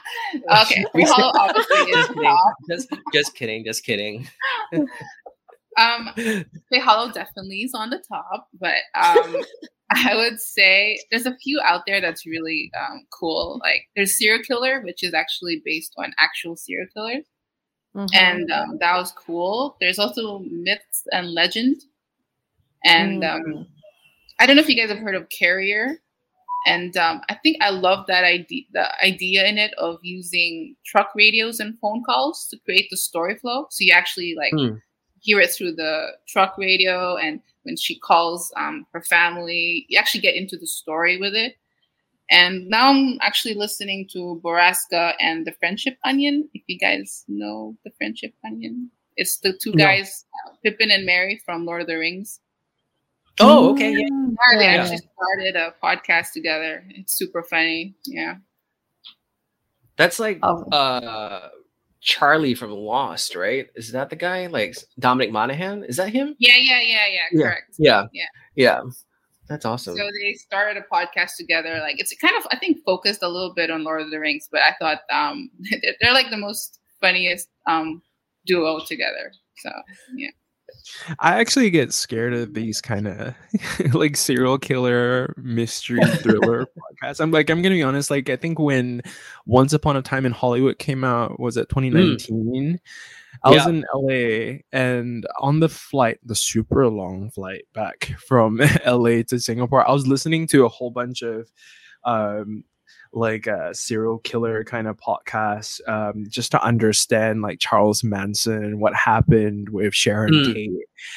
Okay. Hollow obviously is top. Just kidding. Faye Hollow definitely is on the top, but I would say there's a few out there that's really cool. Like there's Serial Killer, which is actually based on actual serial killers. And that was cool. There's also Myths and Legend. And I don't know if you guys have heard of Carrier. And I think I love that idea in it of using truck radios and phone calls to create the story flow. So you actually hear it through the truck radio, and when she calls her family, you actually get into the story with it. And now I'm actually listening to Borrasca and The Friendship Onion. If you guys know The Friendship Onion, it's the two guys, Pippin and Merry from Lord of the Rings. Oh, okay. Yeah. They actually started a podcast together. It's super funny. Yeah. That's like Charlie from Lost, right? Is that the guy? Like Dominic Monaghan? Is that him? Yeah. Correct. Yeah. That's awesome. So they started a podcast together. Like it's kind of, I think, focused a little bit on Lord of the Rings, but I thought they're like the most funniest duo together. So yeah. I actually get scared of these kind of like serial killer mystery thriller podcasts. I'm gonna be honest. Like I think when Once Upon a Time in Hollywood came out, was it 2019? I was in LA, and on the flight, the super long flight back from LA to Singapore, I was listening to a whole bunch of serial killer kind of podcasts, just to understand like Charles Manson, what happened with Sharon Tate.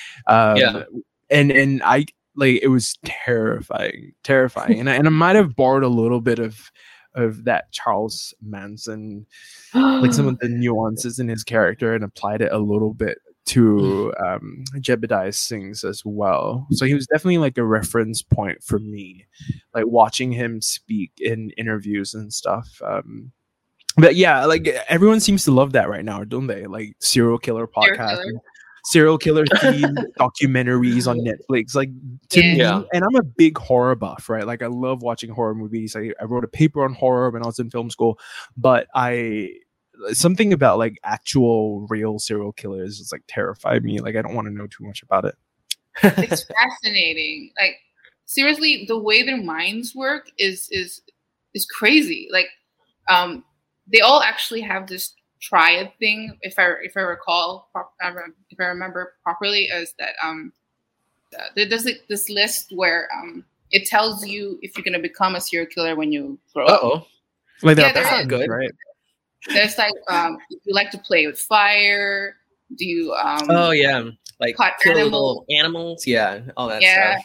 And I like, it was terrifying. And I might have borrowed a little bit of that Charles Manson, like some of the nuances in his character, and applied it a little bit to Jebediah Sings as well. So he was definitely like a reference point for me, like watching him speak in interviews and stuff. But yeah, like everyone seems to love that right now, don't they? Like serial killer podcasts, serial killer themed documentaries on Netflix. Like to me, and I'm a big horror buff, right? Like I love watching horror movies. I wrote a paper on horror when I was in film school, but something about like actual real serial killers is like terrified me. Like I don't want to know too much about it. It's fascinating. Like seriously, the way their minds work is crazy. Like they all actually have this triad thing, if I recall, if I remember properly, is that there's like this list where it tells you if you're going to become a serial killer when you grow up. Like that's not good, right? There's like, do you like to play with fire? Do you like kill animals? Yeah, all that stuff.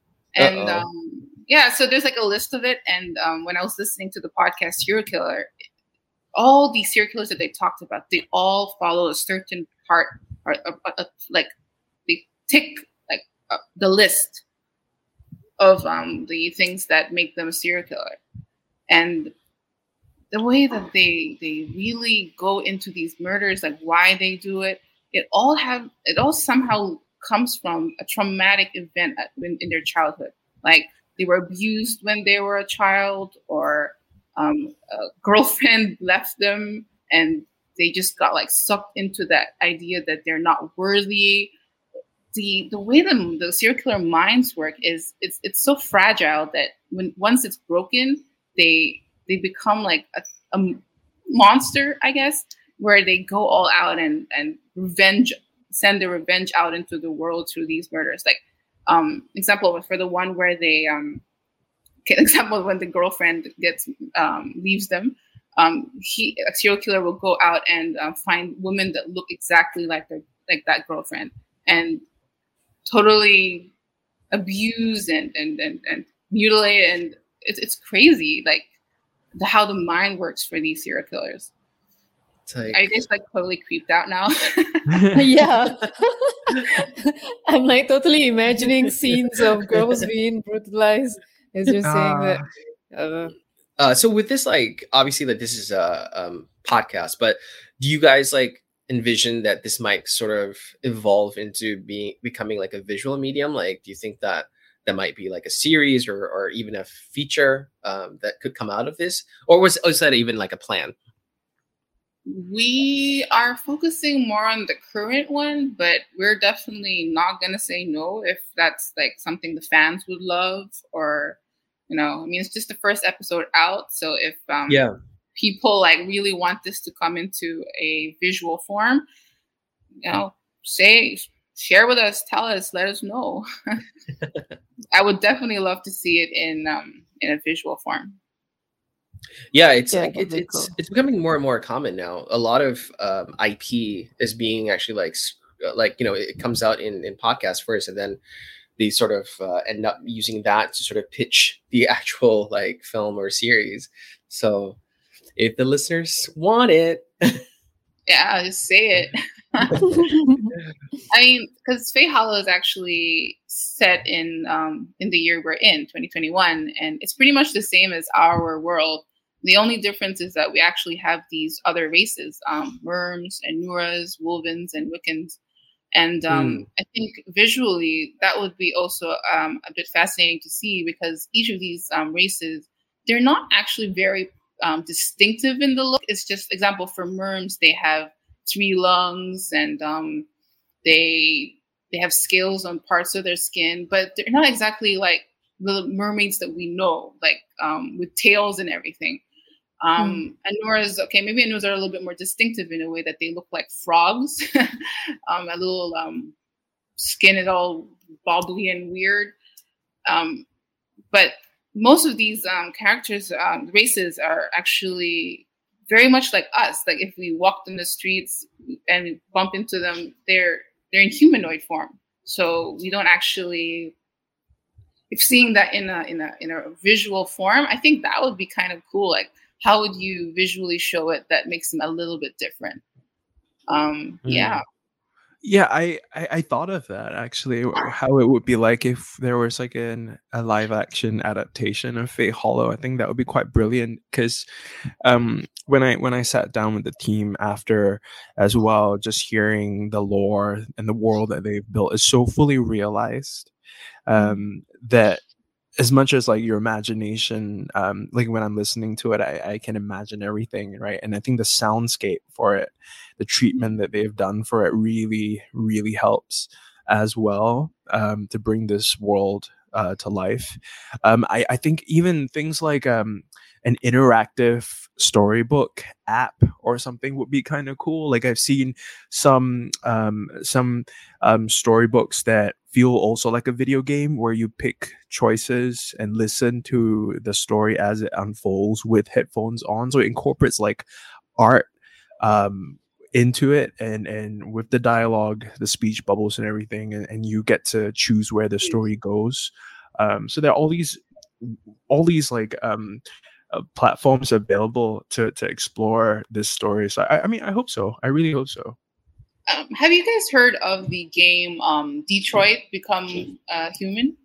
And so there's like a list of it. And when I was listening to the podcast Serial Killer, all these serial killers that they talked about, they all follow a certain part, or like they tick like the list of the things that make them a serial killer. And the way that they really go into these murders, like why they do it, it all somehow comes from a traumatic event in their childhood. Like they were abused when they were a child, or a girlfriend left them and they just got like sucked into that idea that they're not worthy. The way the serial killer minds work is it's so fragile that once it's broken, they become like a monster, I guess, where they go all out and send their revenge out into the world through these murders. Like example for the one where they example when the girlfriend leaves them, a serial killer will go out and find women that look exactly like that girlfriend and totally abuse and mutilate, and it's crazy, like how the mind works for these serial killers. Like, I just like totally creeped out now. Yeah. I'm like totally imagining scenes of girls being brutalized as you're saying that. So with this, like obviously that this is a podcast, but do you guys like envision that this might sort of evolve into becoming like a visual medium? Like, do you think that might be like a series or even a feature that could come out of this, or was that even like a plan? We are focusing more on the current one, but we're definitely not going to say no if that's like something the fans would love, or, you know, I mean, it's just the first episode out. So if people like really want this to come into a visual form, you know, share with us, tell us, let us know. I would definitely love to see it in a visual form. Yeah, it's becoming more and more common now. A lot of IP is being actually like you know, it comes out in podcasts first, and then they sort of end up using that to sort of pitch the actual like film or series. So if the listeners want it, yeah, just say it. I mean, because Fae Hollow is actually set in the year we're in, 2021, and it's pretty much the same as our world. The only difference is that we actually have these other races, Worms and Nuras, Wolvens and Wiccans. And I think visually that would be also a bit fascinating to see, because each of these races, they're not actually very distinctive in the look. It's just, example, for Worms, they have 3 lungs, and they have scales on parts of their skin, but they're not exactly like the mermaids that we know, like with tails and everything. And Anuras, okay, maybe Anuras are a little bit more distinctive in a way that they look like frogs. A little skin is all bobbly and weird. But most of these characters, races, are actually very much like us. Like if we walked in the streets and bump into them, they're in humanoid form. So we don't actually. If seeing that in a visual form, I think that would be kind of cool. Like, how would you visually show it that makes them a little bit different? Yeah. Yeah, I thought of that actually, how it would be like if there was like a live action adaptation of Fae Hollow. I think that would be quite brilliant, because when I sat down with the team after as well, just hearing the lore and the world that they've built is so fully realized that as much as like your imagination, like when I'm listening to it, I can imagine everything, right? And I think the soundscape for it, the treatment that they've done for it really, really helps as well to bring this world to life. I think even things like an interactive storybook app or something would be kind of cool. Like I've seen some storybooks that feel also like a video game, where you pick choices and listen to the story as it unfolds with headphones on. So it incorporates like art into it, and with the dialogue, the speech bubbles and everything, and you get to choose where the story goes. So there are all these like platforms available to explore this story. So I mean, I hope so. I really hope so. Have you guys heard of the game Detroit Become Human?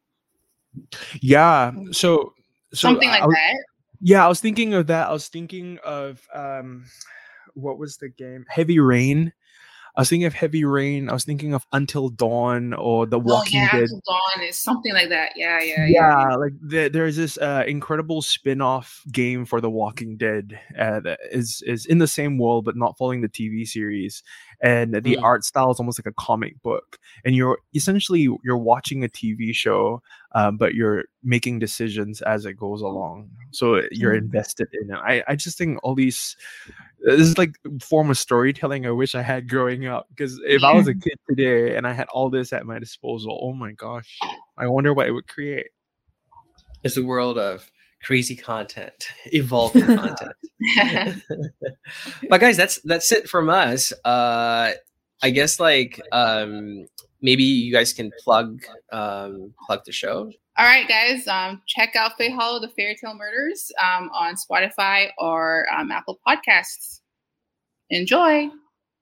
Yeah. So something like that. Yeah, I was thinking of that. I was thinking of what was the game? Heavy Rain. I was thinking of Heavy Rain. I was thinking of Until Dawn or The Walking Dead. Until Dawn is something like that. Yeah. Like there's this incredible spin-off game for The Walking Dead that is in the same world but not following the TV series. And the art style is almost like a comic book. And you're watching a TV show, but you're making decisions as it goes along. So you're invested in it. I just think all these. This is like a form of storytelling I wish I had growing up, because if I was a kid today and I had all this at my disposal, oh my gosh, I wonder what it would create. It's a world of crazy content, evolving content. But guys, that's it from us. I guess like maybe you guys can plug the show. All right, guys, check out Fae Hollow, the Fairy Tale Murders on Spotify or Apple Podcasts. Enjoy.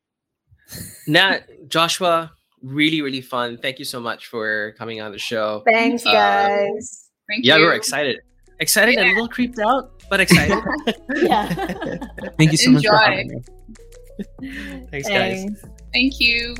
Nat, Joshua, really, really fun. Thank you so much for coming on the show. Thanks, guys. Thank you. We're excited. And a little creeped out, but excited. Yeah. Thank you so much for having me. Thanks, guys. Thank you.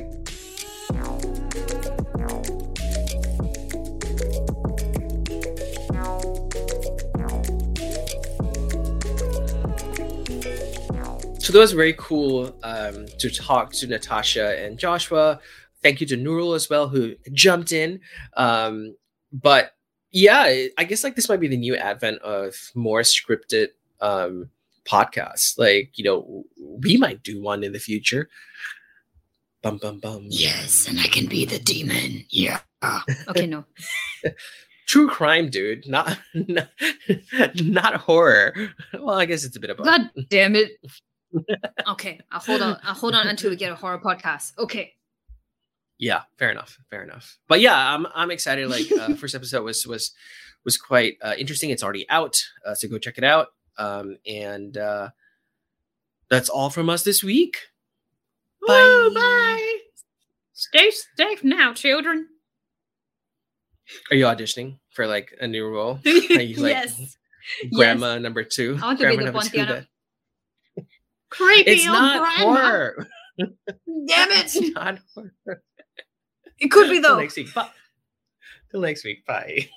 So that was very cool to talk to Natasha and Joshua. Thank you to Nurul as well, who jumped in. But yeah, I guess like this might be the new advent of more scripted podcasts. Like, you know, we might do one in the future. Bum bum bum. Yes, and I can be the demon. Yeah. Okay, no. True crime, dude. Not horror. Well, I guess it's a bit of both. God damn it. Okay, I'll hold on until we get a horror podcast. Okay. Yeah, fair enough. But yeah, I'm excited. Like first episode was quite interesting. It's already out, so go check it out. And that's all from us this week. Bye. Bye. Stay safe now, children. Are you auditioning for like a new role? Are you, like, yes. Grandma number 2. I want to grandma be the number 2. Creepy it's old not grandma. horror. Damn it! It's not horror. It could be though. Till next week. Bye.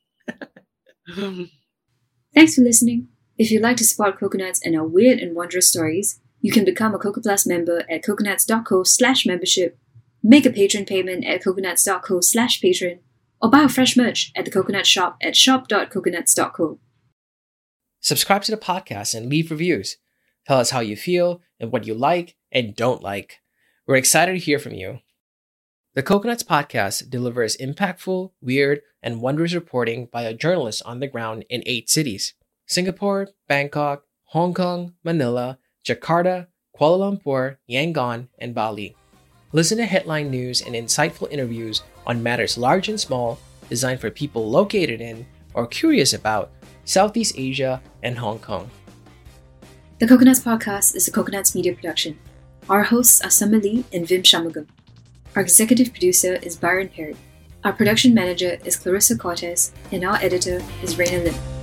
Thanks for listening. If you'd like to support Coconuts and our weird and wondrous stories, you can become a Coco Plus member at coconuts.co/membership, make a patron payment at coconuts.co/patron, or buy fresh merch at the Coconut Shop at shop.coconuts.co. Subscribe to the podcast and leave reviews. Tell us how you feel and what you like and don't like. We're excited to hear from you. The Coconuts Podcast delivers impactful, weird, and wondrous reporting by a journalist on the ground in 8 cities: Singapore, Bangkok, Hong Kong, Manila, Jakarta, Kuala Lumpur, Yangon, and Bali. Listen to headline news and insightful interviews on matters large and small, designed for people located in or curious about Southeast Asia and Hong Kong. The Coconuts Podcast is a Coconuts media production. Our hosts are Summer Lee and Vim Shamagam. Our executive producer is Byron Perry. Our production manager is Clarissa Cortez, and our editor is Raina Lim.